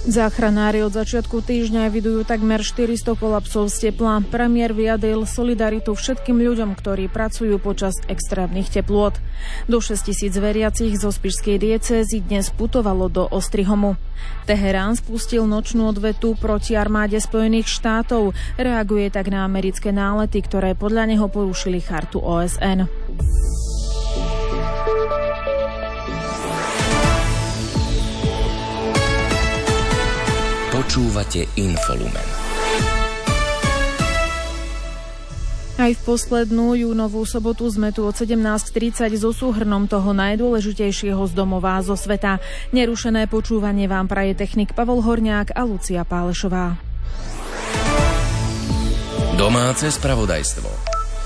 Záchranári od začiatku týždňa evidujú takmer 400 kolapsov z tepla. Premiér vyjadril solidaritu všetkým ľuďom, ktorí pracujú počas extrémnych teplôt. Do 6 000 veriacich zo spišskej diecézy dnes putovalo do Ostrihomu. Teherán spustil nočnú odvetu proti armáde Spojených štátov. Reaguje tak na americké nálety, ktoré podľa neho porušili chartu OSN. Počúvate Infolumen. Aj v poslednú júnovú sobotu sme tu od 17:30 so súhrnom toho najdôležitejšieho z domova a zo sveta. Nerušené počúvanie vám praje technik Pavol Horňák a Lucia Pálešová. Domáce spravodajstvo.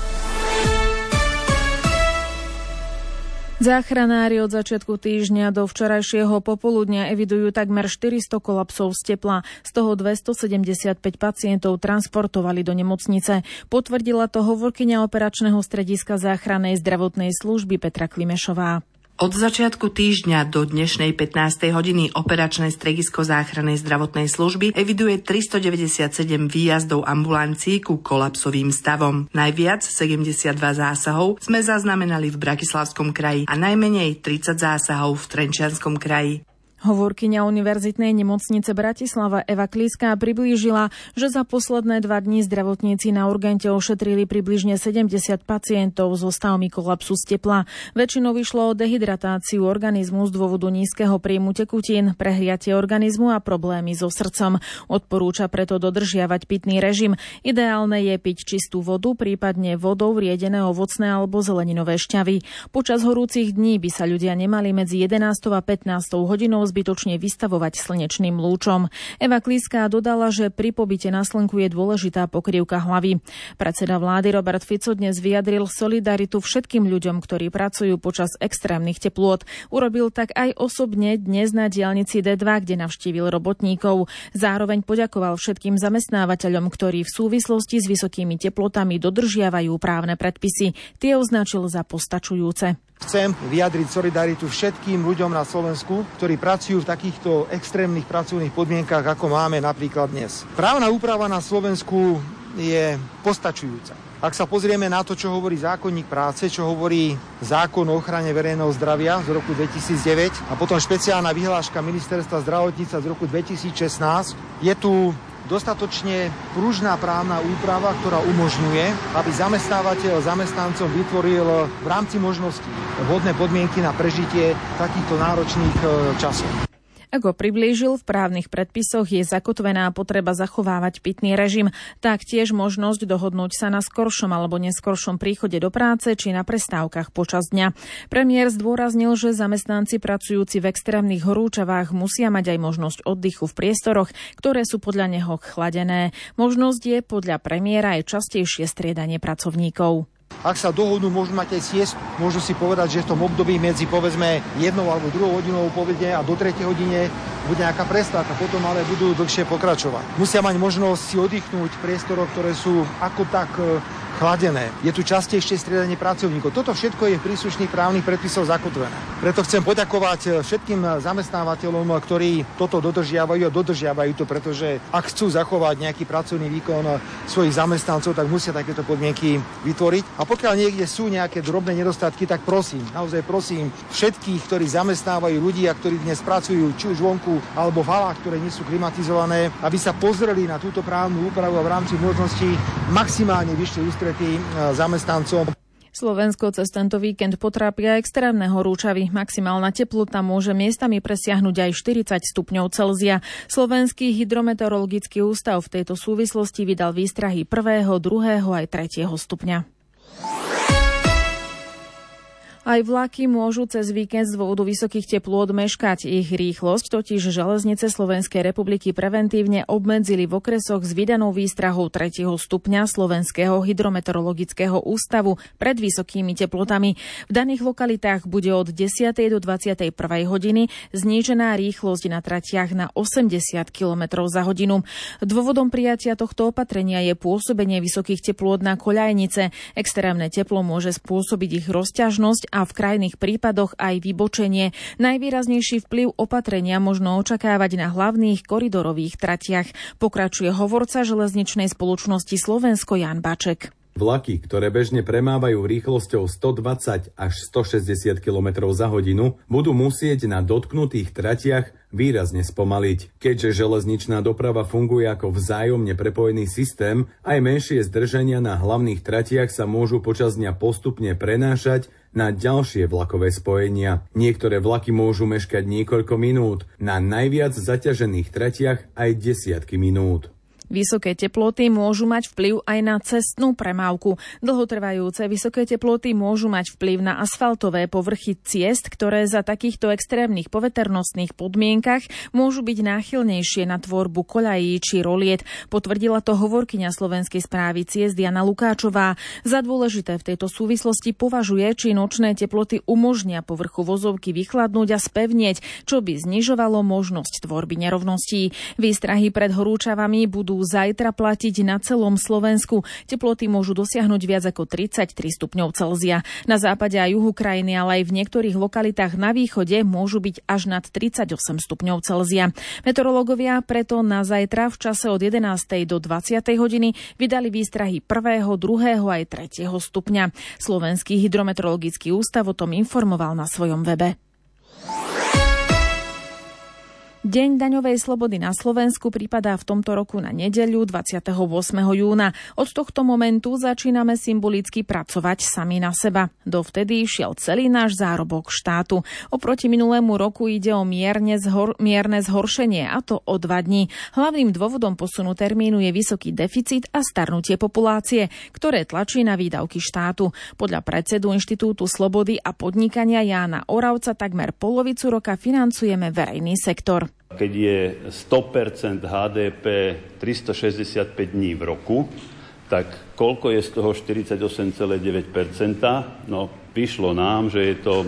Záchranári od začiatku týždňa do včerajšieho popoludnia evidujú takmer 400 kolapsov z tepla. Z toho 275 pacientov transportovali do nemocnice. Potvrdila to hovorkyňa operačného strediska záchrannej zdravotnej služby Petra Klimešová. Od začiatku týždňa do dnešnej 15. hodiny operačné stredisko záchrannej zdravotnej služby eviduje 397 výjazdov ambulancií ku kolapsovým stavom. Najviac 72 zásahov sme zaznamenali v Bratislavskom kraji a najmenej 30 zásahov v Trenčianskom kraji. Hovorkyňa Univerzitnej nemocnice Bratislava Eva Klíská priblížila, že za posledné 2 dni zdravotníci na urgente ošetrili približne 70 pacientov so stavmi kolapsu z tepla. Väčšinou išlo o dehydratáciu organizmu z dôvodu nízkeho príjmu tekutín, prehriatie organizmu a problémy so srdcom. Odporúča preto dodržiavať pitný režim. Ideálne je piť čistú vodu, prípadne vodou riedené ovocné alebo zeleninové šťavy. Počas horúcich dní by sa ľudia nemali medzi 11. a 15. hodinou zbytočne vystavovať slnečným lúčom. Eva Klíská dodala, že pri pobyte na slnku je dôležitá pokrývka hlavy. Predseda vlády Robert Fico dnes vyjadril solidaritu všetkým ľuďom, ktorí pracujú počas extrémnych teplôt. Urobil tak aj osobne dnes na diaľnici D2, kde navštívil robotníkov. Zároveň poďakoval všetkým zamestnávateľom, ktorí v súvislosti s vysokými teplotami dodržiavajú právne predpisy. Tie označil za postačujúce. Chcem vyjadriť solidaritu všetkým ľuďom na Slovensku, ktorí pracujú v takýchto extrémnych pracovných podmienkach, ako máme napríklad dnes. Právna úprava na Slovensku je postačujúca. Ak sa pozrieme na to, čo hovorí zákonník práce, čo hovorí zákon o ochrane verejného zdravia z roku 2009 a potom špeciálna vyhláška Ministerstva zdravotníctva z roku 2016, je tu dostatočne pružná právna úprava, ktorá umožňuje, aby zamestnávateľ zamestnancom vytvoril v rámci možností vhodné podmienky na prežitie takýchto náročných časov. Ako priblížil, v právnych predpisoch je zakotvená potreba zachovávať pitný režim, taktiež možnosť dohodnúť sa na skoršom alebo neskoršom príchode do práce či na prestávkach počas dňa. Premiér zdôraznil, že zamestnanci pracujúci v extrémnych horúčavách musia mať aj možnosť oddychu v priestoroch, ktoré sú podľa neho chladené. Možnosť je podľa premiéra aj častejšie striedanie pracovníkov. Ak sa dohodnú, môžu mať aj siesť, môžu si povedať, že v tom období medzi povedzme 1 alebo 2 hodinou povede a do 3 hodine bude nejaká prestávka, potom ale budú dlhšie pokračovať. Musia mať možnosť si oddychnúť v priestoroch, ktoré sú ako tak chladené. Je tu častejšie striedanie pracovníkov. Toto všetko je v príslušných právnych predpisoch zakotvené. Preto chcem poďakovať všetkým zamestnávateľom, ktorí toto dodržiavajú a dodržiavajú to, pretože ak chcú zachovať nejaký pracovný výkon svojich zamestnancov, tak musia takéto podmienky vytvoriť. A pokiaľ niekde sú nejaké drobné nedostatky, tak prosím, naozaj prosím všetkých, ktorí zamestnávajú ľudí a ktorí dnes pracujú či už vonku alebo v halách, ktoré nie sú klimatizované, aby sa pozreli na túto právnu úpravu a v rámci možností maximálne vyššie ústretí zamestnancom. Slovensko cez tento víkend potrápia extrémne horúčavy. Maximálna teplota môže miestami presiahnuť aj 40 stupňov Celzia. Slovenský hydrometeorologický ústav v tejto súvislosti vydal výstrahy 1., 2. aj 3. stupňa. Aj vlaky môžu cez víkend z dôvodu vysokých teplôt meškať. Ich rýchlosť totiž železnice Slovenskej republiky preventívne obmedzili v okresoch s vydanou výstrahou 3. stupňa Slovenského hydrometeorologického ústavu pred vysokými teplotami. V daných lokalitách bude od 10. do 21. hodiny znížená rýchlosť na tratiach na 80 km za hodinu. Dôvodom prijatia tohto opatrenia je pôsobenie vysokých teplôt na koľajnice. Extrémne teplo môže spôsobiť ich rozťažnosť a v krajných prípadoch aj vybočenie. Najvýraznejší vplyv opatrenia možno očakávať na hlavných koridorových tratiach. Pokračuje hovorca železničnej spoločnosti Slovensko Ján Baček. Vlaky, ktoré bežne premávajú rýchlosťou 120 až 160 km za hodinu, budú musieť na dotknutých tratiach výrazne spomaliť. Keďže železničná doprava funguje ako vzájomne prepojený systém, aj menšie zdržania na hlavných tratiach sa môžu počas dňa postupne prenášať na ďalšie vlakové spojenia. Niektoré vlaky môžu meškať niekoľko minút, na najviac zaťažených tratiach aj desiatky minút. Vysoké teploty môžu mať vplyv aj na cestnú premávku. Dlhotrvajúce vysoké teploty môžu mať vplyv na asfaltové povrchy ciest, ktoré za takýchto extrémnych poveternostných podmienkach môžu byť náchylnejšie na tvorbu koľají či roliet. Potvrdila to hovorkyňa Slovenskej správy ciest Jana Lukáčová. Za dôležité v tejto súvislosti považuje, či nočné teploty umožnia povrchu vozovky vychladnúť a spevnieť, čo by znižovalo možnosť tvorby nerovností. Výstrahy pred horúčavami budú zajtra platiť na celom Slovensku. Teploty môžu dosiahnuť viac ako 33 stupňov Celzia. Na západe a juhu krajiny, ale aj v niektorých lokalitách na východe môžu byť až nad 38 stupňov Celzia. Meteorológovia preto na zajtra v čase od 11. do 20. hodiny vydali výstrahy 1., 2. aj 3. stupňa. Slovenský hydrometeorologický ústav o tom informoval na svojom webe. Deň daňovej slobody na Slovensku pripadá v tomto roku na nedeľu 28. júna. Od tohto momentu začíname symbolicky pracovať sami na seba. Dovtedy šiel celý náš zárobok štátu. Oproti minulému roku ide o mierne zhoršenie, a to o 2 dní. Hlavným dôvodom posunu termínu je vysoký deficit a starnutie populácie, ktoré tlačí na výdavky štátu. Podľa predsedu Inštitútu slobody a podnikania Jána Oravca takmer polovicu roka financujeme verejný sektor. Keď je 100% HDP 365 dní v roku, tak koľko je z toho 48,9%? No, vyšlo nám, že je to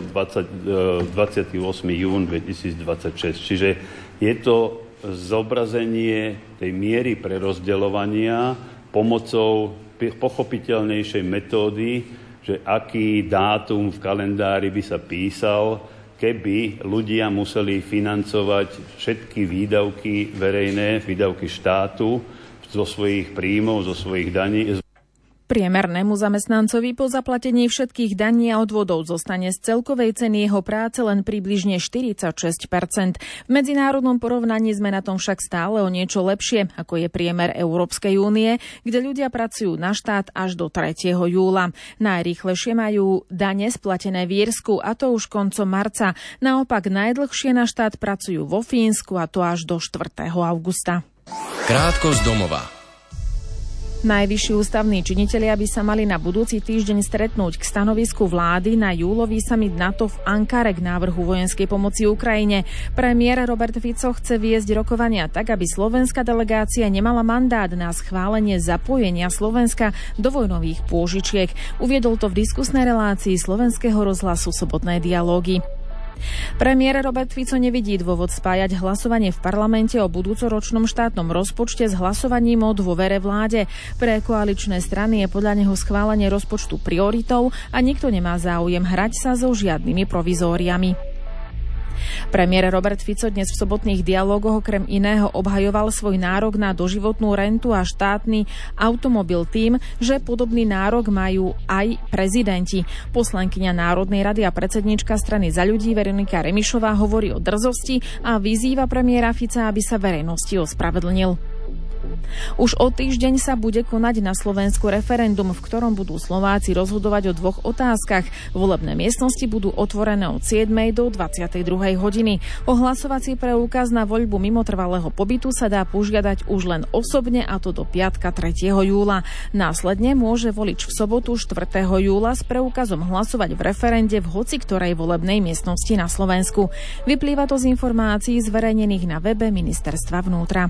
28. jún 2026. Čiže je to zobrazenie tej miery prerozdeľovania pomocou pochopiteľnejšej metódy, že aký dátum v kalendári by sa písal, keby ľudia museli financovať všetky výdavky verejné, výdavky štátu zo svojich príjmov, zo svojich daní. Priemernému zamestnancovi po zaplatení všetkých daní a odvodov zostane z celkovej ceny jeho práce len približne 46%. V medzinárodnom porovnaní sme na tom však stále o niečo lepšie, ako je priemer Európskej únie, kde ľudia pracujú na štát až do 3. júla. Najrýchlejšie majú dane splatené v Írsku, a to už koncom marca. Naopak najdlhšie na štát pracujú vo Fínsku, a to až do 4. augusta. Krátko z domova. Najvyšší ústavní činitelia by sa mali na budúci týždeň stretnúť k stanovisku vlády na júlový summit NATO v Ankare k návrhu vojenskej pomoci Ukrajine. Premiér Robert Fico chce viesť rokovania tak, aby slovenská delegácia nemala mandát na schválenie zapojenia Slovenska do vojnových pôžičiek. Uviedol to v diskusnej relácii Slovenského rozhlasu Sobotné dialógy. Premiér Robert Fico nevidí dôvod spájať hlasovanie v parlamente o budúcoročnom štátnom rozpočte s hlasovaním o dôvere vláde. Pre koaličné strany je podľa neho schválenie rozpočtu prioritou a nikto nemá záujem hrať sa so žiadnymi provizóriami. Premiér Robert Fico dnes v sobotných dialógoch okrem iného obhajoval svoj nárok na doživotnú rentu a štátny automobil tým, že podobný nárok majú aj prezidenti. Poslankyňa Národnej rady a predsedníčka strany Za ľudí Veronika Remišová hovorí o drzosti a vyzýva premiéra Fica, aby sa verejnosti ospravedlnil. Už o týždeň sa bude konať na Slovensku referendum, v ktorom budú Slováci rozhodovať o 2 otázkach. Volebné miestnosti budú otvorené od 7. do 22. hodiny. O hlasovací preukaz na voľbu mimo trvalého pobytu sa dá požiadať už len osobne, a to do piatka 3. júla. Následne môže volič v sobotu 4. júla s preukazom hlasovať v referende v hoci ktorej volebnej miestnosti na Slovensku. Vyplýva to z informácií zverejnených na webe Ministerstva vnútra.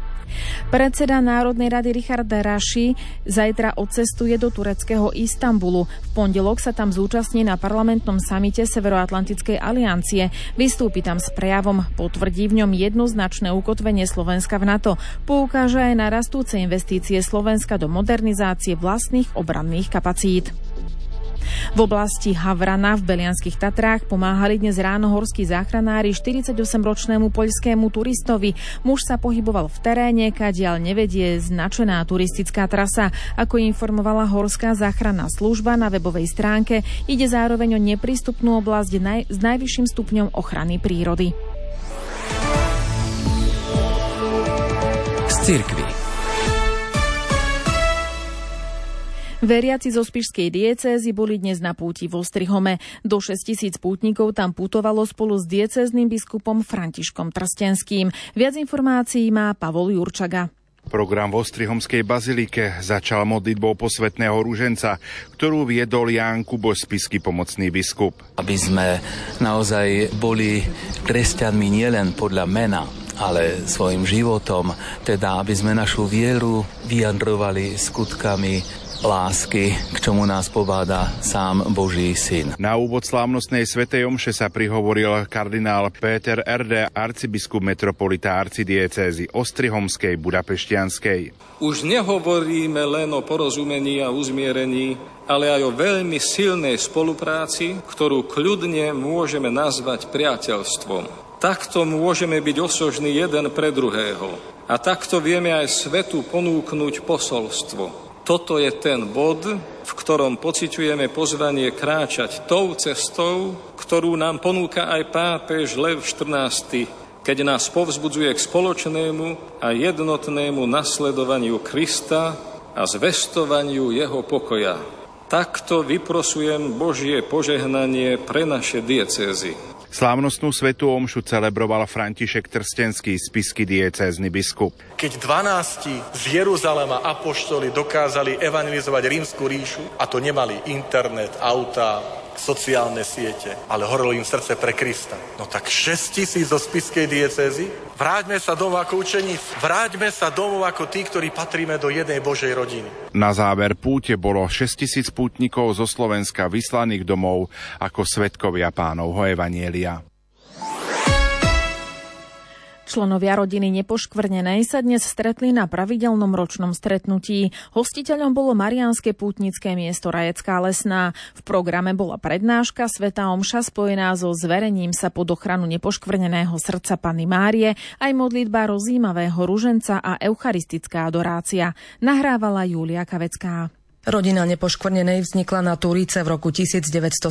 Predseda Národnej rady Richard Raši zajtra odcestuje do tureckého Istanbulu. V pondelok sa tam zúčastní na parlamentnom samite Severoatlantickej aliancie. Vystúpi tam s prejavom, potvrdí v ňom jednoznačné ukotvenie Slovenska v NATO. Poukáže aj na rastúce investície Slovenska do modernizácie vlastných obranných kapacít. V oblasti Havrana v Belianských Tatrách pomáhali dnes ráno horskí záchranári 48-ročnému poľskému turistovi. Muž sa pohyboval v teréne, kadiaľ nevedie značená turistická trasa. Ako informovala horská záchranná služba na webovej stránke, ide zároveň o neprístupnú oblasť s najvyšším stupňom ochrany prírody. Z cirkvi. Veriaci zo spišskej diecézy boli dnes na púti v Ostrihome. Do 6 000 pútnikov tam putovalo spolu s diecéznym biskupom Františkom Trstenským. Viac informácií má Pavol Jurčaga. Program v Ostrihomskej bazilike začal modlitbou posvätného ruženca, ktorú viedol Ján Kuboš, spišský pomocný biskup. Aby sme naozaj boli kresťanmi nielen podľa mena, ale svojim životom, teda aby sme našu vieru vyjadrovali skutkami lásky, k čomu nás pobáda sám Boží syn. Na úvod slávnostnej svätej omše sa prihovoril kardinál Péter Erde, arcibiskup metropolita arcidiecézy Ostrihomskej Budapešťanskej. Už nehovoríme len o porozumení a uzmierení, ale aj o veľmi silnej spolupráci, ktorú kľudne môžeme nazvať priateľstvom. Takto môžeme byť osožní jeden pre druhého. A takto vieme aj svetu ponúknuť posolstvo. Toto je ten bod, v ktorom pociťujeme pozvanie kráčať tou cestou, ktorú nám ponúka aj pápež Lev XIV, keď nás povzbudzuje k spoločnému a jednotnému nasledovaniu Krista a zvestovaniu jeho pokoja. Takto vyprosujem Božie požehnanie pre naše diecézy. Slávnostnú svätú omšu celebroval František Trstenský, spišský diecézny biskup. Keď 12 z Jeruzalema apoštoli dokázali evangelizovať Rímsku ríšu, a to nemali internet, autá, sociálne siete, ale horelo im srdce pre Krista. No tak 6 000 zo spišskej diecézy. Vráťme sa domov ako učeníci. Vráťme sa domov ako tí, ktorí patríme do jednej Božej rodiny. Na záver púte bolo 6 000 pútnikov zo Slovenska vyslaných domov ako svedkovia Pánovho evanjelia. Členovia rodiny Nepoškvrnenej sa dnes stretli na pravidelnom ročnom stretnutí. Hostiteľom bolo mariánske pútnické miesto Rajecká Lesná. V programe bola prednáška, svätá omša spojená so zverením sa pod ochranu nepoškvrneného srdca Panny Márie, aj modlitba rozjímavého ruženca a eucharistická adorácia. Nahrávala Júlia Kavecká. Rodina Nepoškvrnenej vznikla na Turíce v roku 1975.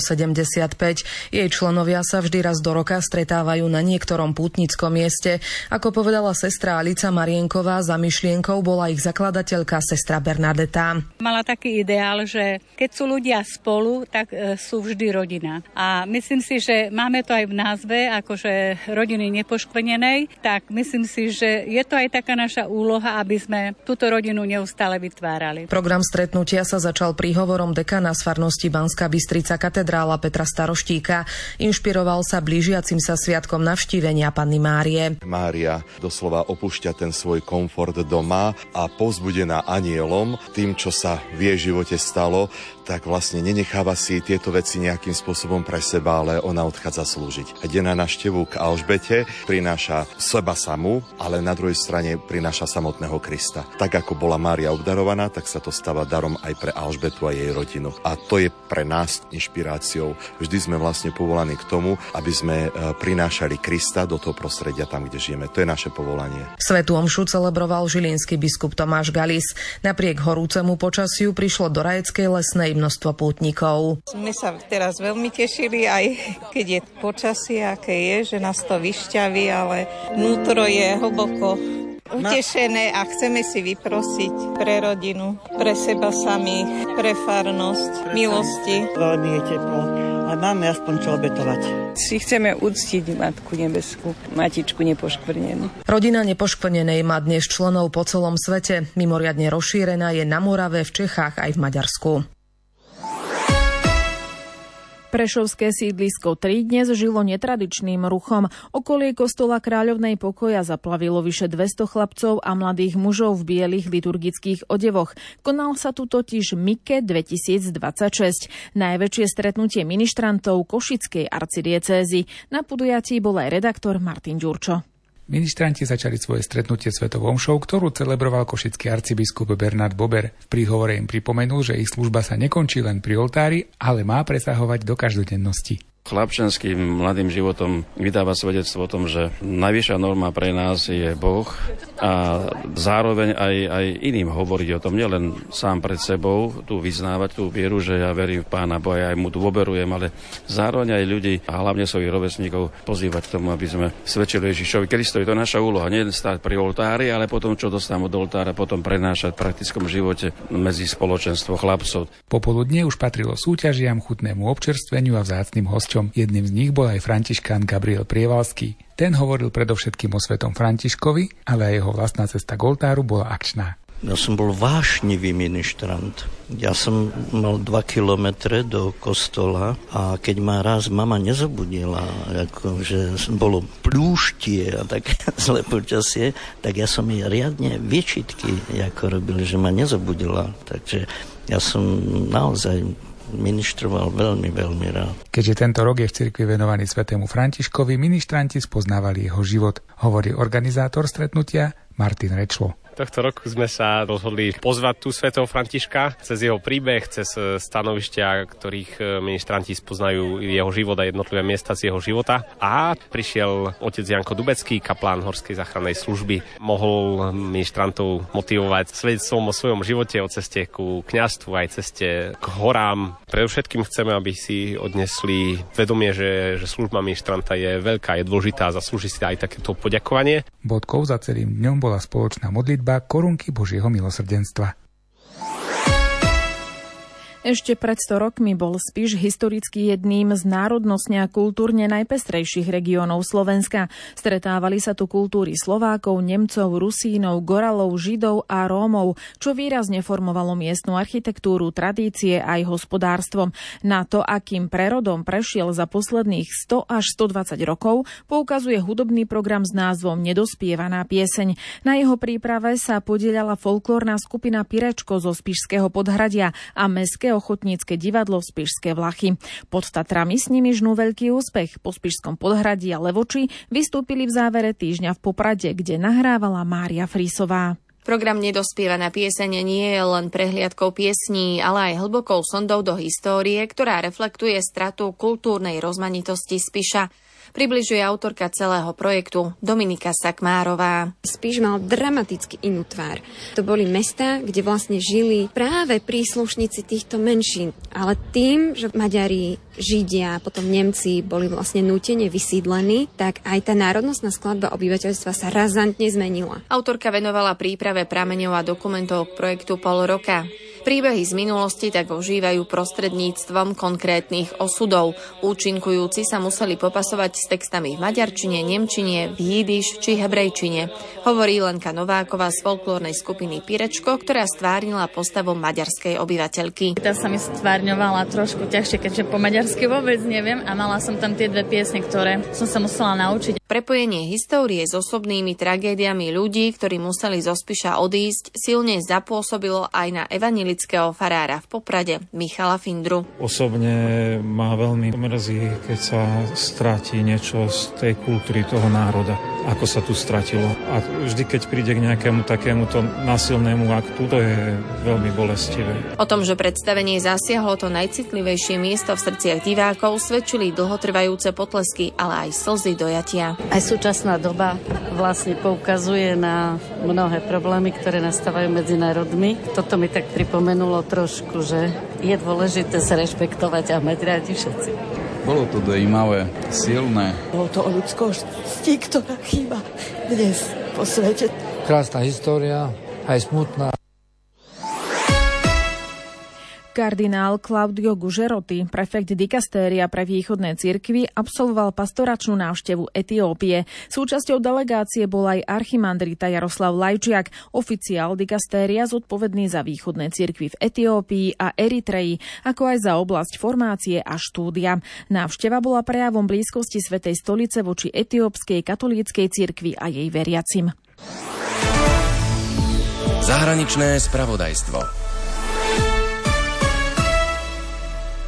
Jej členovia sa vždy raz do roka stretávajú na niektorom pútnickom mieste. Ako povedala sestra Alica Marienková, za myšlienkou bola ich zakladateľka sestra Bernadeta. Mala taký ideál, že keď sú ľudia spolu, tak sú vždy rodina. A myslím si, že máme to aj v názve, akože rodiny Nepoškvrnenej, tak myslím si, že je to aj taká naša úloha, aby sme túto rodinu neustále vytvárali. Program stretnutia sa začal príhovorom dekana z farnosti Banská Bystrica katedrála Petra Staroštíka. Inšpiroval sa blížiacim sa sviatkom navštívenia Panny Márie. Mária doslova opúšťa ten svoj komfort doma a povzbudená anjelom tým, čo sa v jej živote stalo, tak vlastne nenecháva si tieto veci nejakým spôsobom pre seba, ale ona odchádza slúžiť. Ide na návštevu k Alžbete, prináša seba samú, ale na druhej strane prináša samotného Krista. Tak ako bola Mária obdarovaná, tak sa to stáva darom aj pre Alžbetu a jej rodinu. A to je pre nás inšpiráciou. Vždy sme vlastne povolaní k tomu, aby sme prinášali Krista do toho prostredia tam, kde žijeme. To je naše povolanie. Svätú omšu celebroval žilinský biskup Tomáš Galis. Napriek horúcemu počasiu prišlo do Rajeckej Lesnej množstvo pútnikov. Sme sa teraz veľmi tešili, aj keď je počasie, aké je, že nás to vyšťaví, ale vnútro je hlboko utešené a chceme si vyprosiť pre rodinu, pre seba samých, pre farnosť, milosti. Veľmi je teplo a máme aspoň čo obetovať. Si chceme uctiť Matku Nebeskú, Matičku Nepoškvrnenú. Rodina Nepoškvrnenej má dnes členov po celom svete. Mimoriadne rozšírená je na Morave, v Čechách aj v Maďarsku. Prešovské sídlisko 3 dnes žilo netradičným ruchom. Okolie kostola Kráľovnej pokoja zaplavilo vyše 200 chlapcov a mladých mužov v bielých liturgických odevoch. Konal sa tu totiž Mike 2026, najväčšie stretnutie ministrantov Košickej arcidiecézy. Na podujatí bol aj redaktor Martin Ďurčo. Ministranti začali svoje stretnutie svetovou omšou, ktorú celebroval košický arcibiskup Bernard Bober. V príhovore im pripomenul, že ich služba sa nekončí len pri oltári, ale má presahovať do každodennosti. Chlapčenským mladým životom vydáva svedectvo o tom, že najvyššia norma pre nás je Boh a zároveň aj iným hovoriť o tom, nielen sám pred sebou, tu vyznávať tú vieru, že ja verím v Pána Boha, aj mu dôverujem, ale zároveň aj ľudí a hlavne svojich rovesníkov pozývať k tomu, aby sme svedčili Ježišovi Kristovi. To je naša úloha, nie stáť pri oltári, ale potom, čo dostaneme od oltára, potom prenášať v praktickom živote medzi spoločenstvo chlapcov. Popoludne už patrilo súťažiam, chutnému občerstveniu a vzácnym hosťom. Jedným z nich bol aj františkán Gabriel Prievalský. Ten hovoril predovšetkým o svetom Františkovi, ale aj jeho vlastná cesta k oltáru bola akčná. Ja som bol vášnivý ministrant. Ja som mal 2 kilometre do kostola a keď ma raz mama nezobudila, že bolo plúštie a tak zlé počasie, tak ja som jej riadne výčitky robil, že ma nezobudila. Takže ja som naozaj ministroval veľmi, veľmi rád. Keďže tento rok je v cirkvi venovaný svätému Františkovi, ministranti spoznávali jeho život, hovorí organizátor stretnutia Martin Rečlo. Tohto roku sme sa rozhodli pozvať tu svätého Františka cez jeho príbeh, cez stanovištia, ktorých ministranti spoznajú jeho život a jednotlivé miesta z jeho života. A prišiel otec Janko Dubecký, kaplán Horskej záchrannej služby. Mohol ministrantov motivovať svedectvom o svojom živote, o ceste ku kňazstvu, aj ceste k horám. Predovšetkým chceme, aby si odnesli vedomie, že služba ministranta je veľká, je dôležitá a zaslúži si aj takéto poďakovanie. Bodkou za celým dňom bola spoločná modlitba korunky Božieho milosrdenstva. Ešte pred 100 rokmi bol Spiš historicky jedným z národnostne a kultúrne najpestrejších regiónov Slovenska. Stretávali sa tu kultúry Slovákov, Nemcov, Rusínov, Goralov, Židov a Rómov, čo výrazne formovalo miestnu architektúru, tradície aj hospodárstvom. Na to, akým prerodom prešiel za posledných 100 až 120 rokov, poukazuje hudobný program s názvom Nedospievaná pieseň. Na jeho príprave sa podieľala folklórna skupina Pirečko zo Spišského Podhradia a mestské ochotnícke divadlo Spišské Vlachy. Pod Tatrami s nimi žnú veľký úspech. Po Spišskom Podhradí a Levoči vystúpili v závere týždňa v Poprade, kde nahrávala Mária Frísová. Program Nedospievaná pieseň nie je len prehliadkou piesní, ale aj hlbokou sondou do histórie, ktorá reflektuje stratu kultúrnej rozmanitosti Spiša. Približuje autorka celého projektu Dominika Sakmárová. Spiš mal dramaticky inú tvár. To boli mestá, kde vlastne žili práve príslušníci týchto menšín. Ale tým, že Maďari, Židia, potom Nemci boli vlastne nútene vysídlení, tak aj tá národnostná skladba obyvateľstva sa razantne zmenila. Autorka venovala príprave prameňov a dokumentov k projektu pol roka. Príbehy z minulosti tak ožívajú prostredníctvom konkrétnych osudov. Účinkujúci sa museli popasovať s textami v maďarčine, nemčine, v jidiš či hebrejčine. Hovorí Lenka Nováková z folklórnej skupiny Pirečko, ktorá stvárnila postavu maďarskej obyvateľky. Tá sa mi stvárňovala trošku ťažšie, keďže po maďarsky vôbec neviem a mala som tam tie 2 piesne, ktoré som sa musela naučiť. Prepojenie histórie s osobnými tragédiami ľudí, ktorí museli zo Spiša odísť, silne zapôsobilo aj na evanjelického farára v Poprade Michala Findru. Osobne ma veľmi mrzí, keď sa stratí niečo z tej kultúry toho národa, ako sa tu stratilo. A vždy, keď príde k nejakému takémuto násilnému aktu, to je veľmi bolestivé. O tom, že predstavenie zasiahlo to najcitlivejšie miesto v srdciach divákov, svedčili dlhotrvajúce potlesky, ale aj slzy dojatia. Aj súčasná doba vlastne poukazuje na mnohé problémy, ktoré nastávajú medzi národmi. Toto mi tak pripomenulo trošku, že je dôležité sa rešpektovať a mať rádi všetci. Bolo to dojímavé, silné. Bolo to o ľudskosti, ktorá chýba dnes po svete. Krásna história, aj smutná. Kardinál Claudio Gugerotti, prefekt dikastéria pre východné cirkvi, absolvoval pastoračnú návštevu Etiópie. Súčasťou delegácie bol aj archimandrita Jaroslav Lajčiak, oficiál dikastéria zodpovedný za východné cirkvi v Etiópii a Eritreji, ako aj za oblasť formácie a štúdia. Návšteva bola prejavom blízkosti Svätej stolice voči etiópskej katolíckej cirkvi a jej veriacim. Zahraničné spravodajstvo.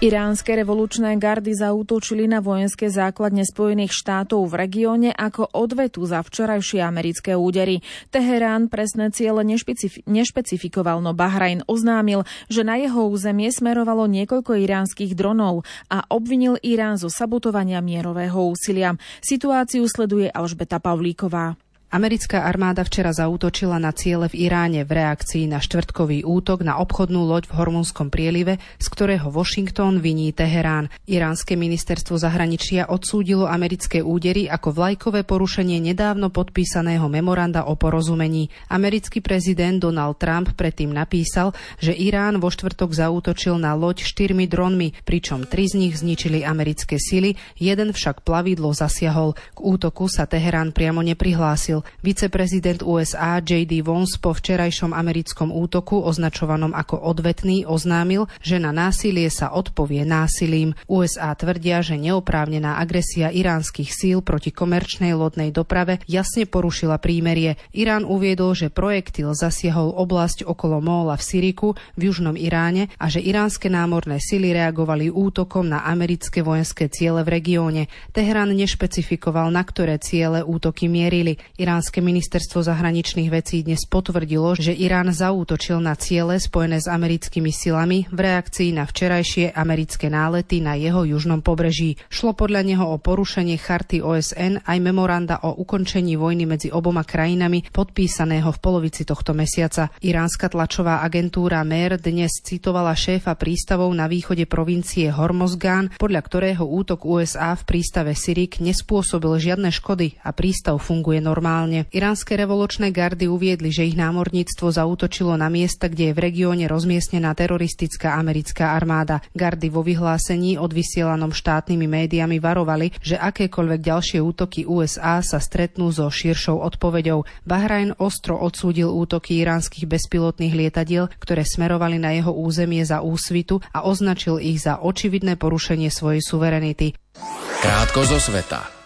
Iránske revolučné gardy zaútočili na vojenské základne Spojených štátov v regióne ako odvetu za včerajšie americké údery. Teherán presné ciele nešpecifikoval, no Bahrajn oznámil, že na jeho územie smerovalo niekoľko iránskych dronov a obvinil Irán zo sabotovania mierového úsilia. Situáciu sleduje Alžbeta Pavlíková. Americká armáda včera zaútočila na ciele v Iráne v reakcii na štvrtkový útok na obchodnú loď v Hormúnskom prielive, z ktorého Washington viní Teherán. Iránske ministerstvo zahraničia odsúdilo americké údery ako vlajkové porušenie nedávno podpísaného memoranda o porozumení. Americký prezident Donald Trump predtým napísal, že Irán vo štvrtok zaútočil na loď 4 dronmi, pričom 3 z nich zničili americké sily, jeden však plavidlo zasiahol. K útoku sa Teherán priamo neprihlásil. Viceprezident USA J.D. Vance po včerajšom americkom útoku označovanom ako odvetný oznámil, že na násilie sa odpovie násilím. USA tvrdia, že neoprávnená agresia iránskych síl proti komerčnej lodnej doprave jasne porušila prímerie. Irán uviedol, že projektil zasiahol oblasť okolo Móla v Siriku v južnom Iráne a že iránske námorné sily reagovali útokom na americké vojenské ciele v regióne. Teherán nešpecifikoval, na ktoré ciele útoky mierili. Iránske ministerstvo zahraničných vecí dnes potvrdilo, že Irán zaútočil na ciele spojené s americkými silami v reakcii na včerajšie americké nálety na jeho južnom pobreží. Šlo podľa neho o porušenie charty OSN aj memoranda o ukončení vojny medzi oboma krajinami podpísaného v polovici tohto mesiaca. Iránska tlačová agentúra MER dnes citovala šéfa prístavov na východe provincie Hormozgán, podľa ktorého útok USA v prístave Sirik nespôsobil žiadne škody a prístav funguje normálne. Iránske revolučné gardy uviedli, že ich námorníctvo zaútočilo na miesta, kde je v regióne rozmiestnená teroristická americká armáda. Gardy vo vyhlásení odvysielanom štátnymi médiami varovali, že akékoľvek ďalšie útoky USA sa stretnú so širšou odpoveďou. Bahrajn ostro odsúdil útoky iránskych bezpilotných lietadiel, ktoré smerovali na jeho územie za úsvitu a označil ich za očividné porušenie svojej suverenity. Krátko zo sveta.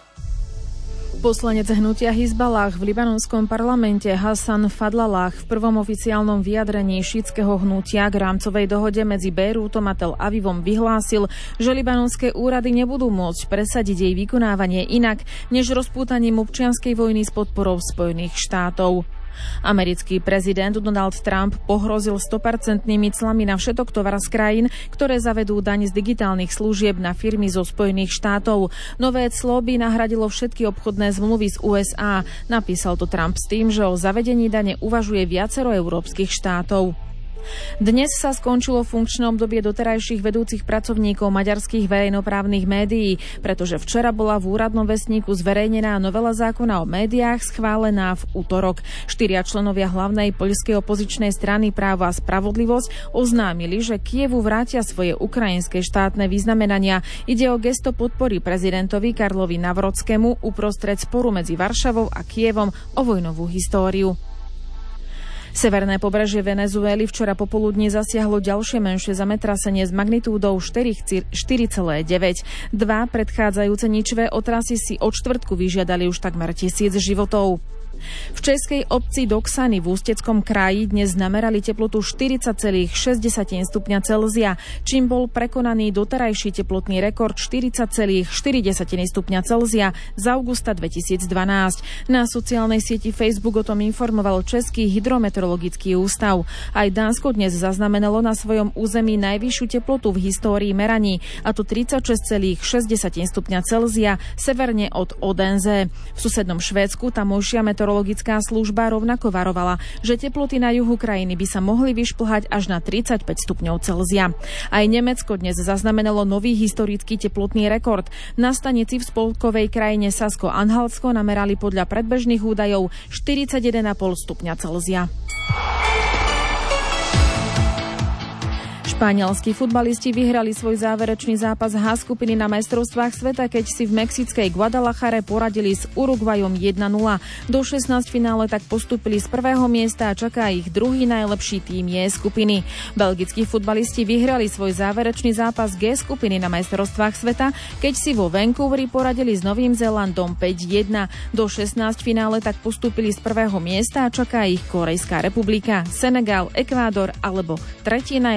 Poslanec hnutia Hizballah v libanonskom parlamente Hassan Fadlallah v prvom oficiálnom vyjadrení šítskeho hnutia k rámcovej dohode medzi Bejrútom a Tel Avivom vyhlásil, že libanonské úrady nebudú môcť presadiť jej vykonávanie inak, než rozpútaním občianskej vojny s podporou Spojených štátov. Americký prezident Donald Trump pohrozil 100% clami na všetok tovar z krajín, ktoré zavedú daň z digitálnych služieb na firmy zo Spojených štátov. Nové clo by nahradilo všetky obchodné zmluvy z USA. Napísal to Trump s tým, že o zavedení dane uvažuje viacero európskych štátov. Dnes sa skončilo funkčné obdobie doterajších vedúcich pracovníkov maďarských verejnoprávnych médií, pretože včera bola v úradnom vestníku zverejnená novela zákona o médiách schválená v utorok. 4 členovia hlavnej poľskej opozičnej strany Právo a spravodlivosť oznámili, že Kievu vrátia svoje ukrajinské štátne vyznamenania. Ide o gesto podpory prezidentovi Karlovi Navrodskému uprostred sporu medzi Varšavou a Kievom o vojnovú históriu. Severné pobrežie Venezuely včera popoludní zasiahlo ďalšie menšie zemetrasenie s magnitúdou 4,9. Dva predchádzajúce ničivé otrasy si od štvrtku vyžiadali už takmer 1000 životov. V českej obci Doksany v Ústeckom kraji dnes namerali teplotu 40,6 stupňa Celzia, čím bol prekonaný doterajší teplotný rekord 40,4 stupňa Celzia z augusta 2012. Na sociálnej sieti Facebook o tom informoval Český hydrometeorologický ústav. Aj Dánsko dnes zaznamenalo na svojom území najvyššiu teplotu v histórii meraní, a to 36,6 stupňa Celzia severne od Odense. V susednom Švédsku tamojšia meteorologická služba rovnako varovala, že teploty na juhu krajiny by sa mohli vyšplhať až na 35 stupňov Celzia. Aj Nemecko dnes zaznamenalo nový historický teplotný rekord. Na stanici v spolkovej krajine Sasko-Anhaltsko namerali podľa predbežných údajov 41,5 stupňa Celzia. Španielskí futbalisti vyhrali svoj záverečný zápas H skupiny na majstrovstvách sveta, keď si v mexickej Guadalajare poradili s Uruguayom 1-0. Do 16 finále tak postúpili z prvého miesta a čaká ich druhý najlepší tím J skupiny. Belgickí futbalisti vyhrali svoj záverečný zápas G skupiny na majstrovstvách sveta, keď si vo Vancouveri poradili s Novým Zélandom 5-1. Do 16 finále tak postúpili z prvého miesta a čaká ich Korejská republika, Senegal, Ekvádor alebo tretí najlepší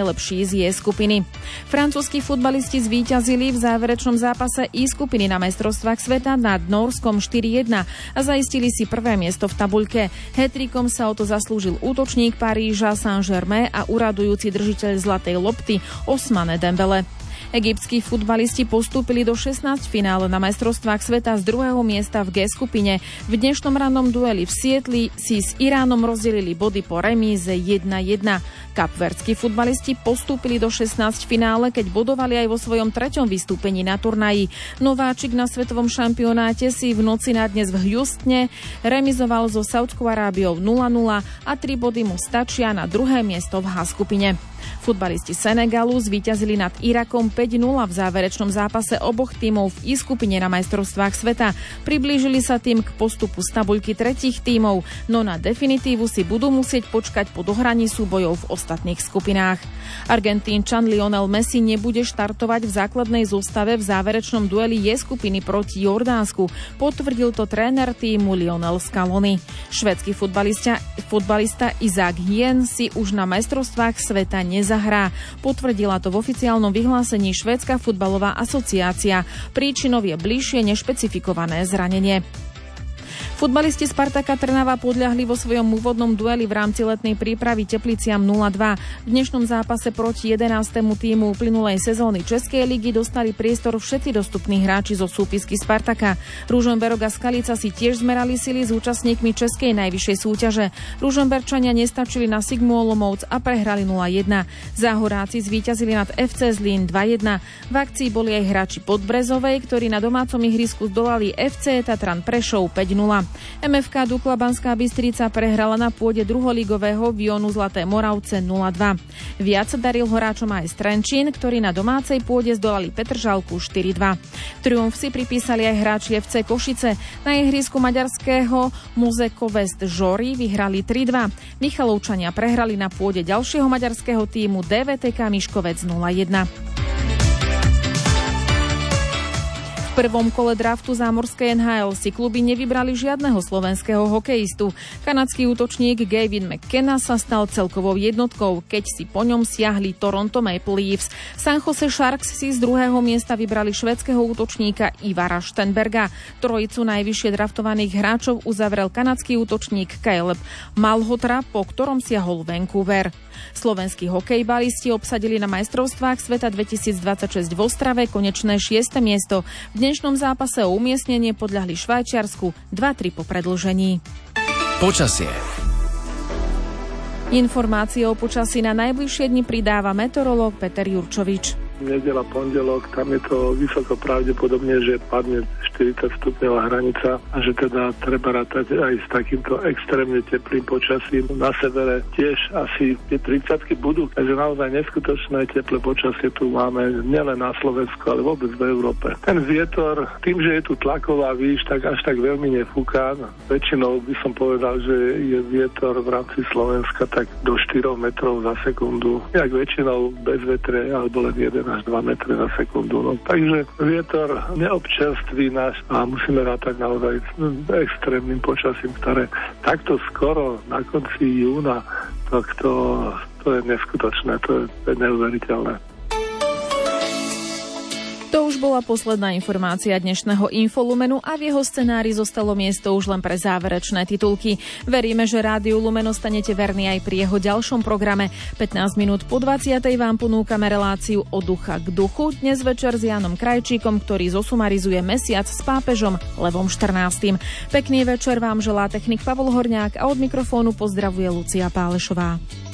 z E skupiny. Francúzski futbalisti zvíťazili v záverečnom zápase I skupiny na majstrovstvách sveta nad Nórskom 4-1 a zaistili si prvé miesto v tabuľke. Hat-trickom sa o to zaslúžil útočník Paríža Saint-Germain a uradujúci držiteľ zlatej lopty Ousmane Dembele. Egyptskí futbalisti postúpili do 16 finále na majstrovstvách sveta z druhého miesta v G skupine. V dnešnom rannom dueli v Sietli si s Iránom rozdelili body po remíze 1-1. Kapverdskí futbalisti postúpili do 16 finále, keď bodovali aj vo svojom treťom vystúpení na turnaji. Nováčik na svetovom šampionáte si v noci na dnes v Houstone remizoval so Saudskou Arábiou 0-0 a 3 body mu stačia na druhé miesto v H skupine. Futbalisti Senegalu zvíťazili nad Irakom 5-0 v záverečnom zápase oboch tímov v I skupine na majstrovstvách sveta. Priblížili sa tým k postupu z tabuľky tretích tímov, no na definitívu si budú musieť počkať po dohraní súbojov v ostatných skupinách. Argentínčan Lionel Messi nebude štartovať v základnej zostave v záverečnom dueli J skupiny proti Jordánsku. Potvrdil to tréner tímu Lionel Scaloni. Švédsky futbalista Isaac Hien si už na majstrovstvách sveta nezahrá. Potvrdila to v oficiálnom vyhlásení Švédska futbalová asociácia. Príčinou je bližšie nešpecifikované zranenie. Futbalisti Spartaka Trnava podľahli vo svojom úvodnom dueli v rámci letnej prípravy Tepliciam 0-2. V dnešnom zápase proti 11. tímu uplynulej sezóny Českej ligy dostali priestor všetci dostupní hráči zo súpisky Spartaka. Ružomberok a Skalica si tiež zmerali sily s účastníkmi českej najvyššej súťaže. Ružomberčania nestačili na Sigmu Olomouc a prehrali 0-1. Záhoráci zvíťazili nad FC Zlín 2-1. V akcii boli aj hráči Podbrezovej, ktorí na domácom ihrisku zdolali FC Tatran Prešov 5-0. MFK Dukla Banská Bystrica prehrala na pôde druholigového Vionu Zlaté Moravce 0-2. Viac daril hráčom aj Trenčín, ktorí na domácej pôde zdolali Petržalku 4-2. Triumf si pripísali aj hráči FC Košice. Na ihrisku maďarského Muzeko West Žory vyhrali 3-2. Michalovčania prehrali na pôde ďalšieho maďarského tímu DVTK Miškovec 0-1. V prvom kole draftu zámorskej NHL si kluby nevybrali žiadneho slovenského hokejistu. Kanadský útočník Gavin McKenna sa stal celkovou jednotkou, keď si po ňom siahli Toronto Maple Leafs. San Jose Sharks si z druhého miesta vybrali švédskeho útočníka Ivara Stenberga. Trojicu najvyššie draftovaných hráčov uzavrel kanadský útočník Caleb Malhotra, po ktorom siahol Vancouver. Slovenskí hokejbalisti obsadili na majstrovstvách sveta 2026 v Ostrave konečné 6. miesto. V dnešnom zápase o umiestnenie podľahli Švajčiarsku 2-3 po predĺžení. Počasie. Informácie o počasí na najbližšie dni pridáva meteorológ Peter Jurčovič. Nedeľa, pondelok, tam je to vysoko pravdepodobne, že padne 40 stupňová hranica a že teda treba rátať aj s takýmto extrémne teplým počasím. Na severe tiež asi tie 30-ky budú, takže naozaj neskutočné teplé počasie tu máme nielen na Slovensku, ale vôbec v Európe. Ten vietor, tým, že je tu tlaková výš, tak až tak veľmi nefúka. Väčšinou by som povedal, že je vietor v rámci Slovenska tak do 4 metrov za sekundu. Jak väčšinou bez vetre, alebo len 1 až 2 metre za sekundu. No, takže vietor neobčerství nás a musíme rátať naozaj s extrémnym počasím, ktoré takto skoro na konci júna, tak to je neskutočné, to je neuveriteľné. To už bola posledná informácia dnešného Infolumenu a v jeho scenári zostalo miesto už len pre záverečné titulky. Veríme, že Rádiu Lumen ostanete verní aj pri jeho ďalšom programe. 15 minút po 20. vám ponúkame reláciu Od ducha k duchu, dnes večer s Jánom Krajčíkom, ktorý zosumarizuje mesiac s pápežom Levom 14. Pekný večer vám želá technik Pavol Horňák a od mikrofónu pozdravuje Lucia Pálešová.